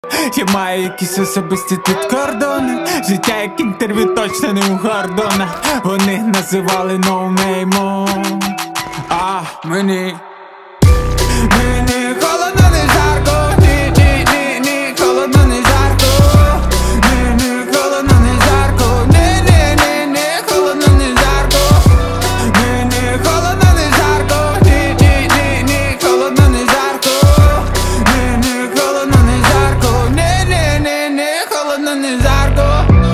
Я маю якісь особисті тут кордони. Життя як інтерв'ю, точно не у Гордона. Вони називали ноунеймом, а мені